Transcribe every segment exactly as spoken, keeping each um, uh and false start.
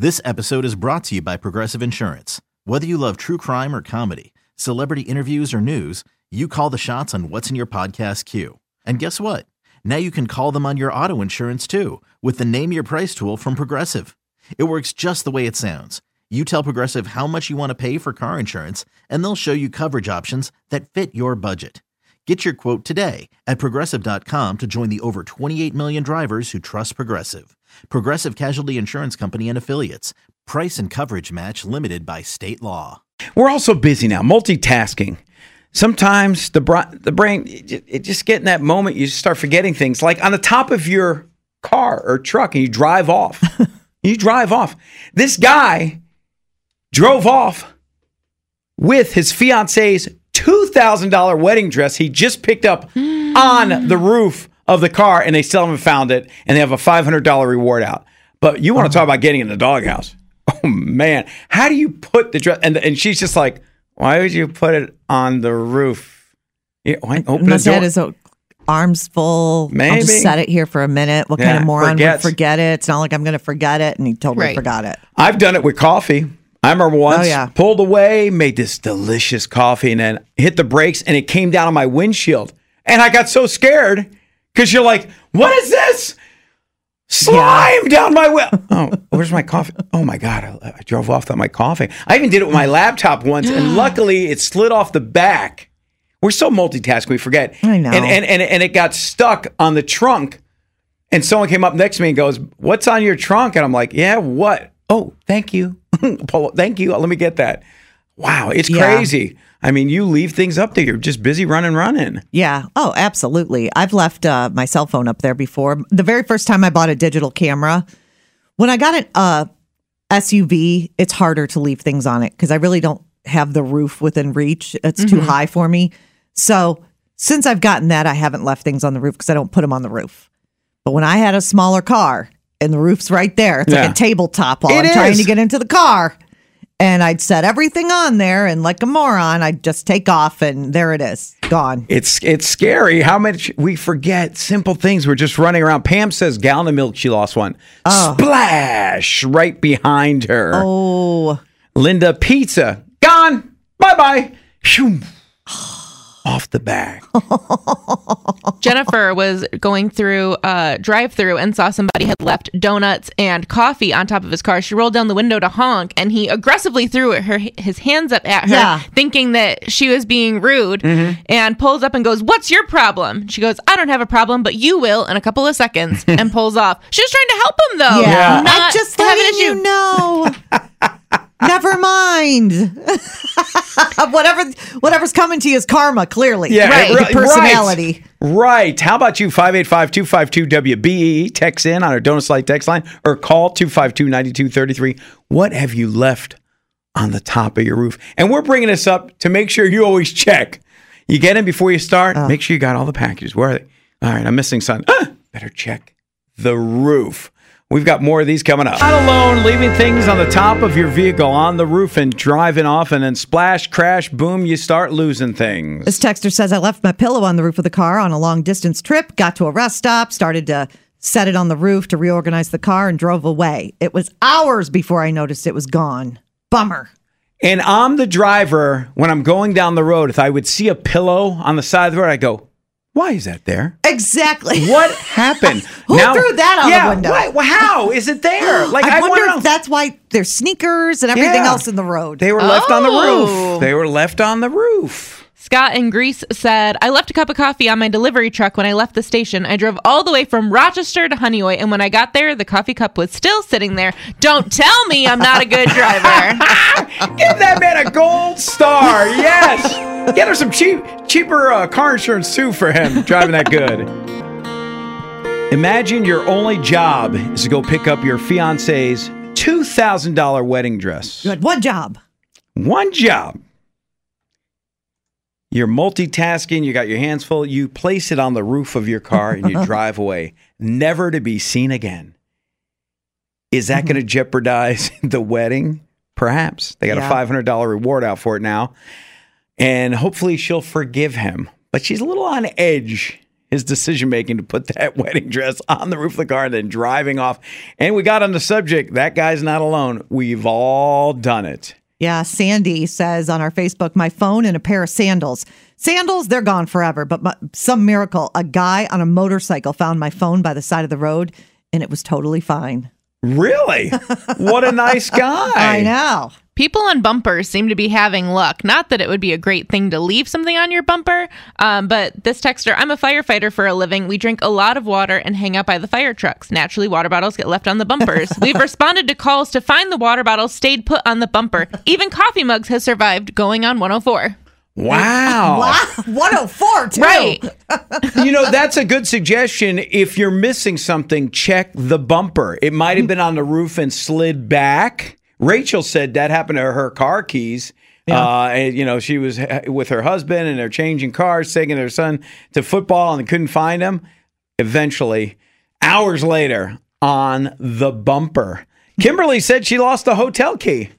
This episode is brought to you by Progressive Insurance. Whether you love true crime or comedy, celebrity interviews or news, you call the shots on what's in your podcast queue. And guess what? Now you can call them on your auto insurance too with the Name Your Price tool from Progressive. It works just the way it sounds. You tell Progressive how much you want to pay for car insurance, and they'll show you coverage options that fit your budget. Get your quote today at Progressive dot com to join the over twenty-eight million drivers who trust Progressive. Progressive Casualty Insurance Company and Affiliates. Price and coverage match limited by state law. We're all so busy now, multitasking. Sometimes the, bra- the brain, it, it just get in that moment, you just start forgetting things. Like on the top of your car or truck and you drive off. you drive off. This guy drove off with his fiance's two thousand dollars wedding dress he just picked up on the roof of the car, and they still haven't found it, and they have a five hundred dollars reward out. But you want to talk about getting in the doghouse. Oh, man. How do you put the dress? And, and she's just like, why would you put it on the roof? Yeah, why open My the door? dad is uh, arms full. Maybe. I'll just set it here for a minute. What Yeah, kind of moron forgets. would forget it? It's not like I'm going to forget it, and he totally Right. forgot it. I've done it with coffee. I remember once, Oh, yeah. pulled away, made this delicious coffee, and then hit the brakes, and it came down on my windshield. And I got so scared because you're like, what is this? Slime down my way. Oh, where's my coffee? Oh, my God. I, I drove off without my coffee. I even did it with my laptop once, and luckily it slid off the back. We're so multitasking, we forget. I know. And, and, and, and it got stuck on the trunk. And someone came up next to me and goes, what's on your trunk? And I'm like, yeah, what? Oh, thank you. Thank you. Let me get that. Wow, it's Yeah. crazy. I mean, you leave things up there. You're just busy running, running. Yeah. Oh, absolutely. I've left uh, my cell phone up there before. The very first time I bought a digital camera, when I got an uh, S U V, it's harder to leave things on it because I really don't have the roof within reach. It's too high for me. So since I've gotten that, I haven't left things on the roof because I don't put them on the roof. But when I had a smaller car and the roof's right there, it's Yeah. like a tabletop while It I'm trying is. to get into the car. And I'd set everything on there, and like a moron, I'd just take off, and there it is, gone. It's it's scary how much we forget simple things. We're just running around. Pam says gallon of milk, she lost one. Splash right behind her. Oh, Linda, pizza, gone. Bye-bye. Phew. Off the back. Jennifer was going through a drive-through and saw somebody had left donuts and coffee on top of his car. She rolled down the window to honk, and he aggressively threw her his hands up at her, Yeah. thinking that she was being rude, Mm-hmm. and pulls up and goes, "What's your problem?" She goes, "I don't have a problem, but you will in a couple of seconds," and pulls off. She was trying to help him, though. yeah. Not I just have an letting issue. you know. Never mind. Whatever, whatever's coming to you is karma. Clearly, Yeah, Right. right, The personality. Right. Right. How about you? five eight five, two five two, W B E. Text in on our Donut Light text line or call two five two, nine two three three. What have you left on the top of your roof? And we're bringing this up to make sure you always check. You get in before you start. Make sure you got all the packages. Where are they? All right, I'm missing something. Ah, better check the roof. We've got more of these coming up. Not alone, leaving things on the top of your vehicle on the roof and driving off, and then splash, crash, boom, you start losing things. This texter says, I left my pillow on the roof of the car on a long distance trip, got to a rest stop, started to set it on the roof to reorganize the car, and drove away. It was hours before I noticed it was gone. Bummer. And I'm the driver when I'm going down the road. If I would see a pillow on the side of the road, I go, why is that there? Exactly. What happened? Who threw that out the yeah, window? Why, well, how is it there? Like I, wonder wanna if that's why there's sneakers and everything Yeah. else in the road. They were left on the Oh. roof. They were left on the roof. Scott in Greece said, I left a cup of coffee on my delivery truck when I left the station. I drove all the way from Rochester to Honeoye, and when I got there, the coffee cup was still sitting there. Don't tell me I'm not a good driver. Give that man a gold star. Yes. Get her some cheap, cheaper uh, car insurance too for him driving that good. Imagine your only job is to go pick up your fiance's two thousand dollars wedding dress. You had one job. One job. You're multitasking. You got your hands full. You place it on the roof of your car and you drive away, never to be seen again. Is that going to jeopardize the wedding? Perhaps. They got Yeah. a five hundred dollars reward out for it now. And hopefully she'll forgive him. But she's a little on edge. his decision making to put that wedding dress on the roof of the car and then driving off. And we got on the subject. That guy's not alone. We've all done it. Yeah, Sandy says on our Facebook, my phone and a pair of sandals. Sandals, they're gone forever, but my, some miracle, a guy on a motorcycle found my phone by the side of the road, and it was totally fine. Really? What a nice guy. I know. People on bumpers seem to be having luck. Not that it would be a great thing to leave something on your bumper, um, but this texter, I'm a firefighter for a living. We drink a lot of water and hang out by the fire trucks. Naturally, water bottles get left on the bumpers. We've responded to calls to find the water bottles stayed put on the bumper. Even coffee mugs has survived going on one oh four. Wow. Wow. one oh four, too. Right. You know, that's a good suggestion. If you're missing something, check the bumper. It might have been on the roof and slid back. Rachel said that happened to her car keys. Yeah. Uh, and, you know, she was with her husband and they're changing cars, taking their son to football and they couldn't find him. Eventually, hours later, on the bumper. Kimberly said she lost a hotel key.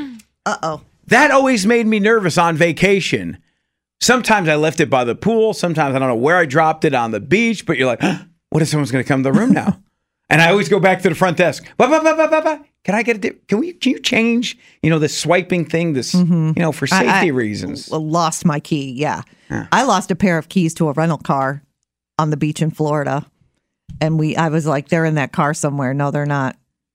Uh-oh. That always made me nervous on vacation. Sometimes I left it by the pool. Sometimes I don't know where I dropped it on the beach. But you're like, oh, what if someone's going to come to the room now? And I always go back to the front desk. Bah, bah, bah, bah, bah, bah. Can I get a dip? Can we? Can you change? You know, the swiping thing. This, mm-hmm. you know, for safety I, I reasons. Lost my key. Yeah. yeah, I lost a pair of keys to a rental car on the beach in Florida, and we. I was like, they're in that car somewhere. No, they're not.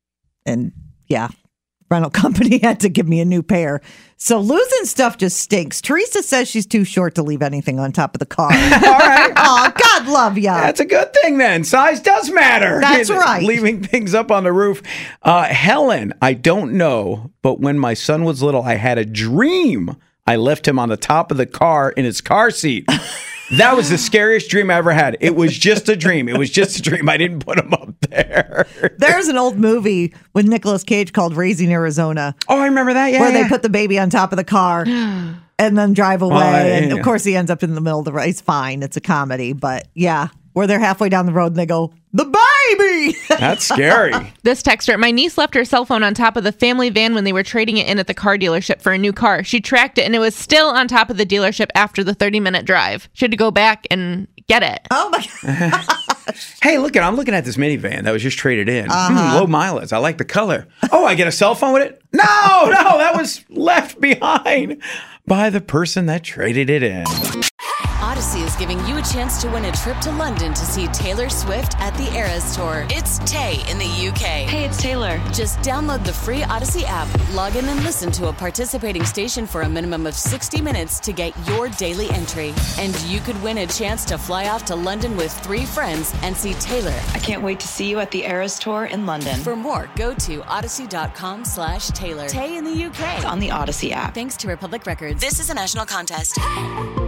And yeah. Rental company had to give me a new pair. So losing stuff just stinks. Teresa says she's too short to leave anything on top of the car. All right. Oh, God love ya. That's a good thing then. Size does matter. That's right. Leaving things up on the roof. Uh, Helen, I don't know, but when my son was little, I had a dream. I left him on the top of the car in his car seat. That was the scariest dream I ever had. It was just a dream. It was just a dream. I didn't put him up there. There's an old movie with Nicolas Cage called Raising Arizona. Oh, I remember that. Yeah, where yeah. they put the baby on top of the car and then drive away. Oh, yeah, and yeah. of course, he ends up in the middle of the road. It's fine. It's a comedy. But yeah, where they're halfway down the road and they go, the baby. That's scary. This texter, my niece left her cell phone on top of the family van when they were trading it in at the car dealership for a new car. She tracked it and it was still on top of the dealership after the thirty minute drive. She had to go back and get it. Oh my God. Hey, look at I'm looking at this minivan that was just traded in. Uh-huh. Hmm, low mileage. I like the color. Oh, I get a cell phone with it? No, no, that was left behind by the person that traded it in. Odyssey is giving you a chance to win a trip to London to see Taylor Swift at the Eras Tour. It's Tay in the U K. Hey, it's Taylor. Just download the free Odyssey app, log in and listen to a participating station for a minimum of sixty minutes to get your daily entry. And you could win a chance to fly off to London with three friends and see Taylor. I can't wait to see you at the Eras Tour in London. For more, go to odyssey.com slash Taylor. Tay in the U K. On the Odyssey app. Thanks to Republic Records. This is a national contest.